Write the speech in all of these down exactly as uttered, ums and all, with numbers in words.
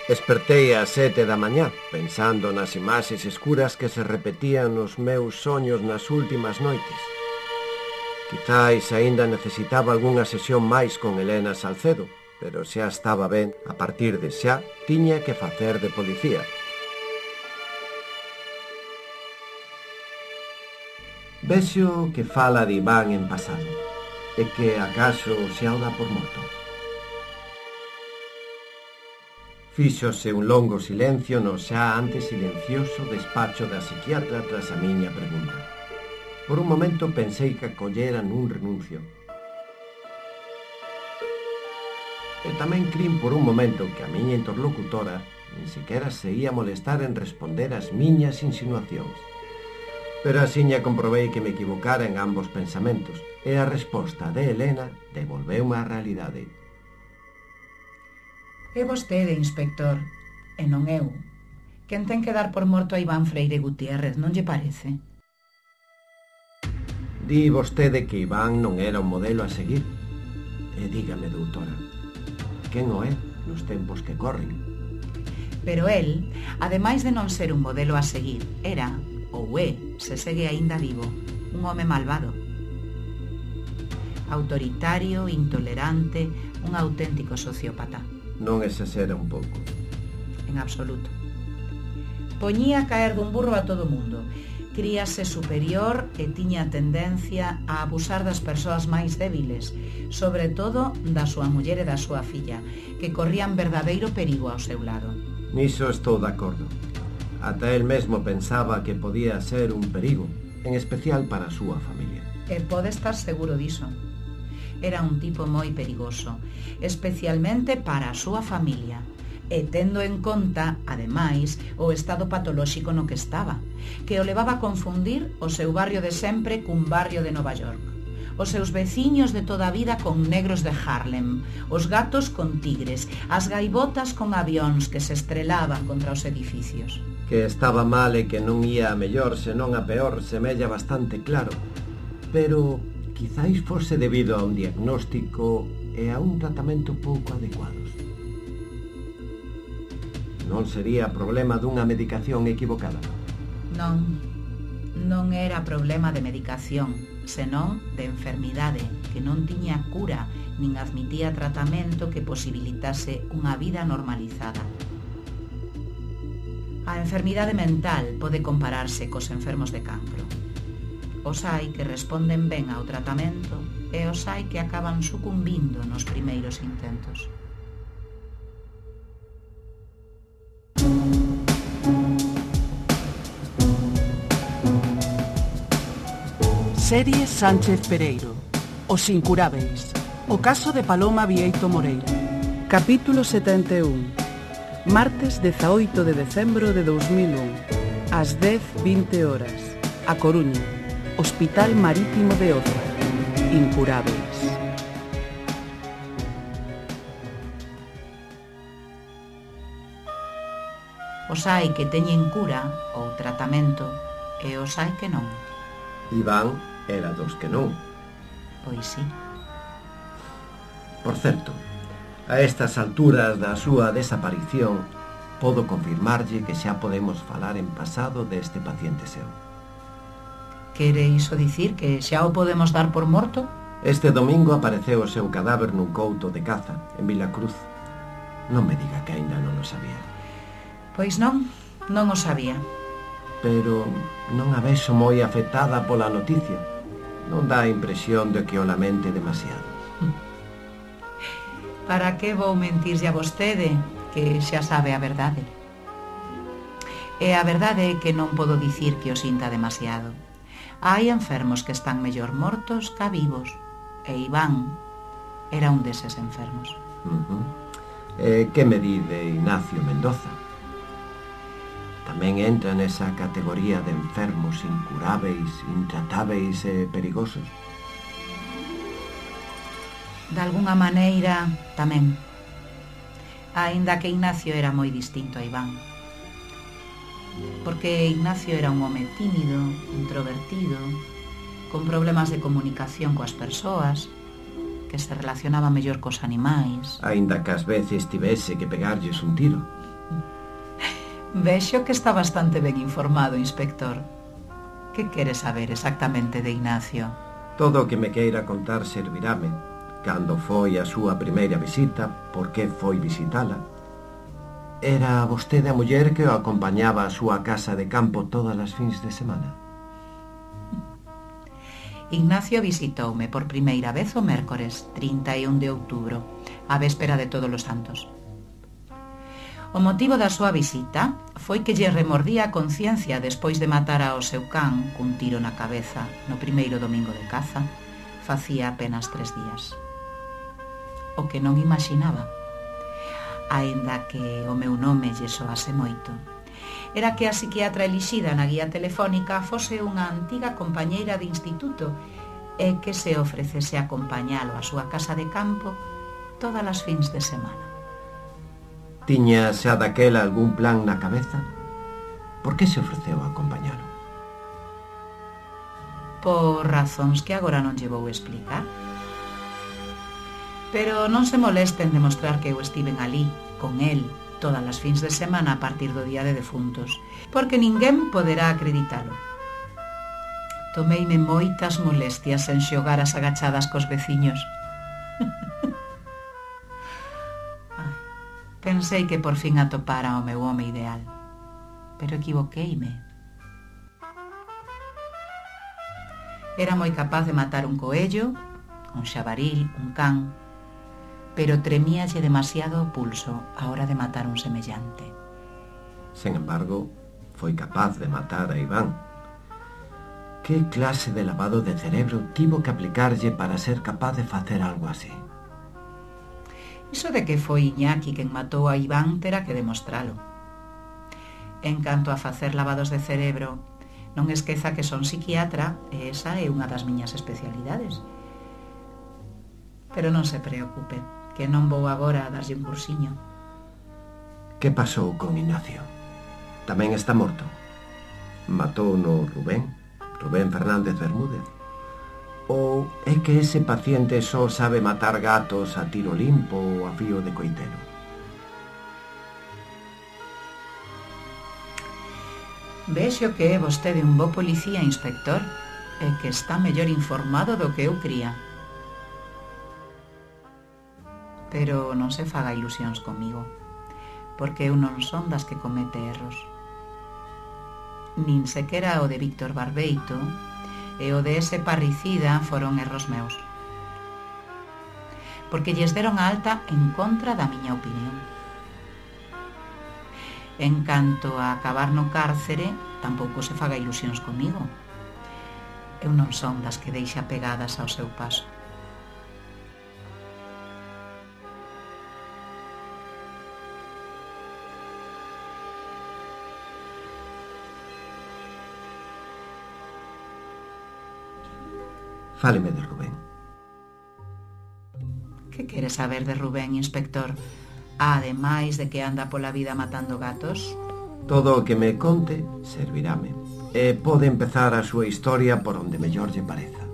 Despertei ás sete da mañá, pensando nas imaxes escuras que se repetían nos meus soños nas últimas noites. Quizáis aínda necesitaba algunha sesión máis con Elena Salcedo, pero xa estaba ben, a partir de xa tiña que facer de policía. Vexo que fala de Iván en pasado, e que acaso xa o dá por morto. Fíxose un longo silencio no xa antes silencioso despacho da psiquiatra tras a miña pregunta. Por un momento pensei que acollera nun renuncio. E tamén crin por un momento que a miña interlocutora nin sequera se ia molestar en responder ás miñas insinuacións. Pero asiña comprobei que me equivocara en ambos pensamentos, e a resposta de Elena devolveume á realidade. É vostede, inspector, e non eu. Quen ten que dar por morto a Iván Freire Gutiérrez, non lle parece? Di vostede que Iván non era un modelo a seguir. E dígame, doutora, quen o é nos tempos que corren? Pero el, ademais de non ser un modelo a seguir, era, ou é, se segue aínda vivo, un home malvado. Autoritario, intolerante, un auténtico sociópata. Non exagera un pouco. En absoluto. Poñía a caer dun burro a todo mundo. Críase superior e tiña tendencia a abusar das persoas máis débiles, sobre todo da súa muller e da súa filla, que corrían verdadeiro perigo ao seu lado. Niso estou de acordo. Ata el mesmo pensaba que podía ser un perigo, en especial para a súa familia. E pode estar seguro diso. Era un tipo moi perigoso, especialmente para a súa familia, e tendo en conta, ademais, o estado patolóxico no que estaba, que o levaba a confundir o seu barrio de sempre cun barrio de Nova York, os seus veciños de toda a vida con negros de Harlem, os gatos con tigres, as gaivotas con avións que se estrelaban contra os edificios. Que estaba mal e que non ia a mellor, senón a peor, semella bastante claro, pero quizáis fose debido a un diagnóstico e a un tratamento pouco adecuados. Non sería problema dunha medicación equivocada? Non, non era problema de medicación, senón de enfermidade, que non tiña cura, nin admitía tratamento que posibilitase unha vida normalizada. A enfermidade mental pode compararse cos enfermos de cancro. Os hai que responden ben ao tratamento e os hai que acaban sucumbindo nos primeiros intentos. Serie Sánchez Pereiro. Os incurábeis. O caso de Paloma Vieito Moreira. Capítulo setenta e un. Martes dezaoito de decembro de dous mil un. Ás dez vinte horas. A Coruña. Hospital Marítimo de Oza. Incurábeis. Os hai que teñen cura ou tratamento e os hai que non. Iván era dos que non. Pois sí. Por certo, a estas alturas da súa desaparición, podo confirmarlle que xa podemos falar en pasado deste paciente seu. Quere iso dicir que xa o podemos dar por morto? Este domingo apareceu o seu cadáver nun couto de caza, en Vilacruz. Non me diga que aínda non o sabía. Pois non, non o sabía. Pero non a vexo moi afectada pola noticia. Non dá a impresión de que o lamente demasiado. Para que vou mentirlle a vostede, que xa sabe a verdade? E a verdade é que non podo dicir que o sinta demasiado. Hai enfermos que están mellor mortos ca vivos, e Iván era un deses enfermos. Uh-huh. E que me di de Ignacio Mendoza? Tamén entra nesa categoría de enfermos incurábeis, intratábeis e perigosos? De alguna maneira, tamén. Aínda que Ignacio era moi distinto a Iván. Porque Ignacio era un home tímido, introvertido, con problemas de comunicación coas persoas, que se relacionaba mellor cos animais. Aínda que ás veces tivese que pegarlles un tiro. Vexo que está bastante ben informado, inspector. Que quere saber exactamente de Ignacio? Todo o que me queira contar servirame. Cando foi a súa primeira visita, por que foi visitala? Era vostede a muller que o acompañaba á súa casa de campo todas as fins de semana? Ignacio visitoume por primeira vez o mércores trinta e un de outubro, a véspera de Todos os Santos. O motivo da súa visita foi que lle remordía a conciencia despois de matar ao seu can cun tiro na cabeza no primeiro domingo de caza, facía apenas tres días. O que non imaginaba, aínda que o meu nome lle soase moito, era que a psiquiatra elixida na guía telefónica fose unha antiga compañeira de instituto e que se ofrecese a acompañalo á súa casa de campo todas as fins de semana. Tiña xa daquela algún plan na cabeza? Por que se ofreceu a acompañalo? Por razóns que agora non lle vou explicar. Pero non se molesten de mostrar que eu estiven ali, con el, todas as fins de semana a partir do día de defuntos, porque ninguén poderá acreditalo. Tomeime moitas molestias en xogar as agachadas cos veciños. Ai, pensei que por fin atopara o meu home ideal, pero equivoqueime. Era moi capaz de matar un coello, un xabaril, un can, pero tremíalle demasiado o pulso a hora de matar un semellante. Sen embargo, foi capaz de matar a Iván. Que clase de lavado de cerebro tivo que aplicarlle para ser capaz de facer algo así? Iso de que foi Iñaki quen matou a Iván terá que demostralo. En canto a facer lavados de cerebro, non esqueza que son psiquiatra e esa é unha das miñas especialidades. Pero non se preocupe, que non vou agora a darlle un cursiño. Que pasou con Ignacio? Tamén está morto? Matou no Rubén? Rubén Fernández Bermúdez? Ou é que ese paciente só sabe matar gatos a tiro limpo ou a fío de coitelo? Vexo que é vostede un bo policía, inspector, e que está mellor informado do que eu cría. Pero non se faga ilusións comigo, porque eu non son das que comete erros. Nin sequera o de Víctor Barbeito e o de ese parricida foron erros meus, porque lles deron a alta en contra da miña opinión. En canto a acabar no cárcere, tampouco se faga ilusións comigo. Eu non son das que deixa pegadas ao seu paso. Fáleme de Rubén. Que quere saber de Rubén, inspector? Ademais de que anda pola vida matando gatos? Todo o que me conte servirame. E pode empezar a súa historia por onde mellor lle pareza.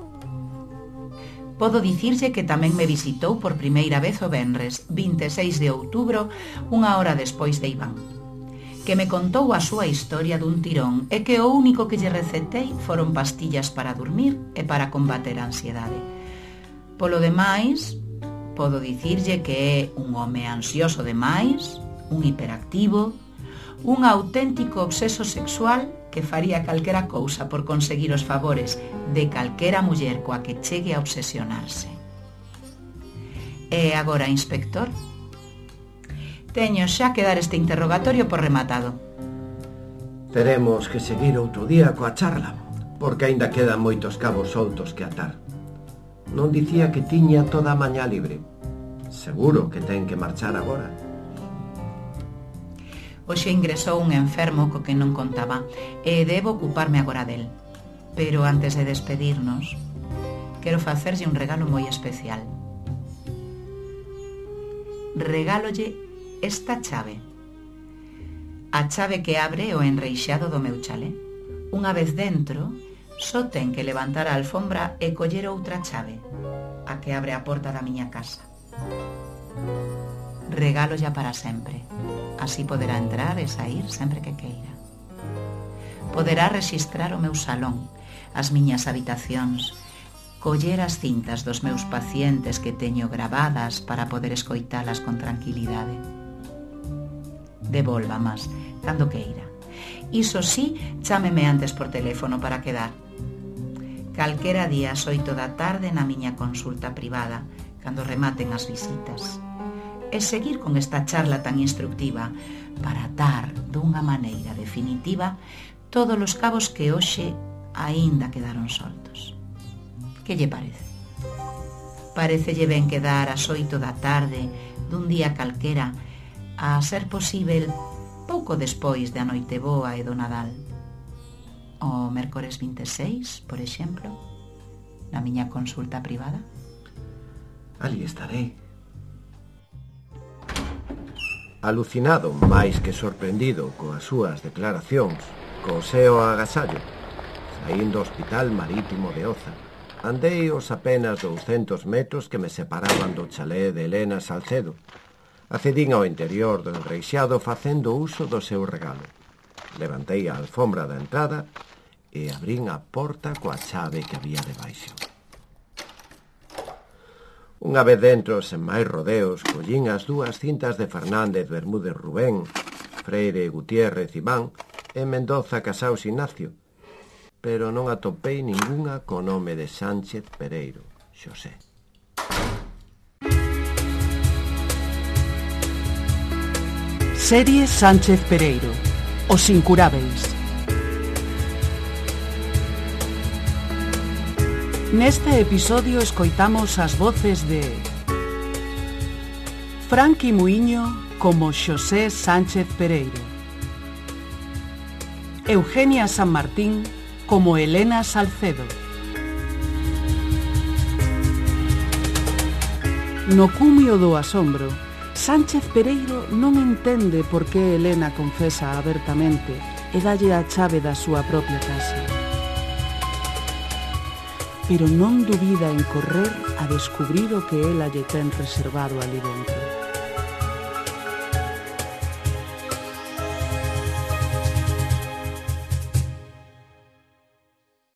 Podo dicirlle que tamén me visitou por primeira vez o venres, vinte e seis de outubro, unha hora despois de Iván, que me contou a súa historia dun tirón e que o único que lle recetei foron pastillas para dormir e para combater a ansiedade. Polo demais, podo dicirlle que é un home ansioso demais, un hiperactivo, un auténtico obseso sexual que faría calquera cousa por conseguir os favores de calquera muller coa que chegue a obsesionarse. E agora, inspector, teño xa que dar este interrogatorio por rematado. Teremos que seguir outro día coa charla, porque aínda quedan moitos cabos soltos que atar. Non dicía que tiña toda a mañá libre. Seguro que ten que marchar agora. Hoxe ingresou un enfermo co que non contaba e debo ocuparme agora del. Pero antes de despedirnos, quero facerlle un regalo moi especial. Regálolle esta chave. A chave que abre o enreixado do meu chalé. Unha vez dentro, só ten que levantar a alfombra e coller outra chave, a que abre a porta da miña casa. regalo ya para sempre. Así poderá entrar e sair sempre que queira. Poderá rexistrar o meu salón, as miñas habitacións, coller as cintas dos meus pacientes que teño gravadas para poder escoitalas con tranquilidade. Devólvamas, cando queira. Iso sí, chámeme antes por teléfono para quedar. Calquera día ás oito da tarde na miña consulta privada, cando rematen as visitas. E seguir con esta charla tan instructiva para atar dunha maneira definitiva todos os cabos que hoxe aínda quedaron soltos. Que lle parece? Parecelle ben quedar ás oito da tarde dun día calquera, a ser posível pouco despois da Noiteboa e do Nadal. O mércores vinte e seis, por exemplo, na miña consulta privada. Ali estarei. Alucinado, máis que sorprendido coas súas declaracións, co seu agasallo, saín do Hospital Marítimo de Oza. Andei os apenas douscentos metros que me separaban do chalé de Elena Salcedo. Accedín ao interior do enreixado facendo uso do seu regalo. Levantei a alfombra da entrada e abrín a porta coa chave que había debaixo. Unha vez dentro, sen máis rodeos, collín as dúas cintas de Fernández Bermúdez Rubén, Freire Gutiérrez Iván e Mendoza Casaus Ignacio, pero non atopei ningunha co nome de Sánchez Pereiro, Xosé. Serie Sánchez Pereiro, Os Incurábeis. Neste episodio escoitamos as voces de Franqui Muiño como Xosé Sánchez Pereiro, Eugenia San Martín como Elena Salcedo. No cumio do asombro, Sánchez Pereiro non entende por que Elena confesa abertamente e dalle a chave da súa propia casa. Pero non dubida en correr a descubrir o que ela lle ten reservado ali dentro.